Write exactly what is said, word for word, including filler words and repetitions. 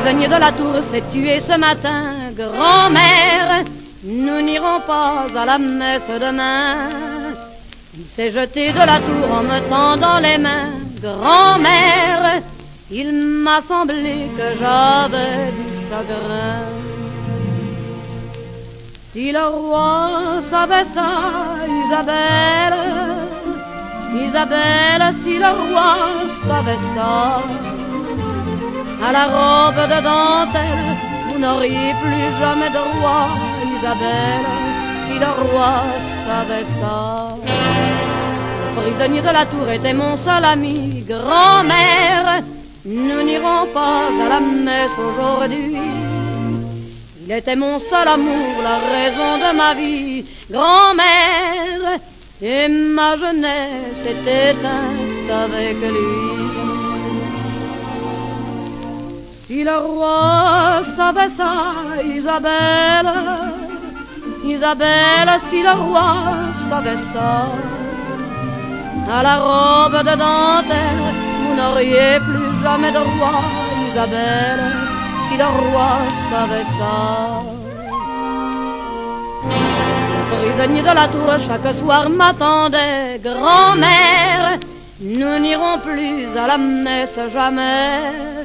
prisonnier de la tour s'est tué ce matin. Grand-mère, nous n'irons pas à la messe demain. Il s'est jeté de la tour en me tendant les mains. Grand-mère, il m'a semblé que j'avais du chagrin. Si le roi savait ça, Isabelle, Isabelle, si le roi savait ça, à la robe de dentelle, vous n'auriez plus jamais de roi, Isabelle, si le roi savait ça. Le prisonnier de la tour était mon seul ami. Grand-mère, nous n'irons pas à la messe aujourd'hui. Il était mon seul amour, la raison de ma vie. Grand-mère, et ma jeunesse est éteinte avec lui. Si le roi savait ça, Isabelle, Isabelle, si le roi savait ça, à la robe de dentelle, vous n'auriez plus jamais de roi, Isabelle, si le roi savait ça. Le prisonnier de la tour chaque soir m'attendait. Grand-mère, nous n'irons plus à la messe jamais.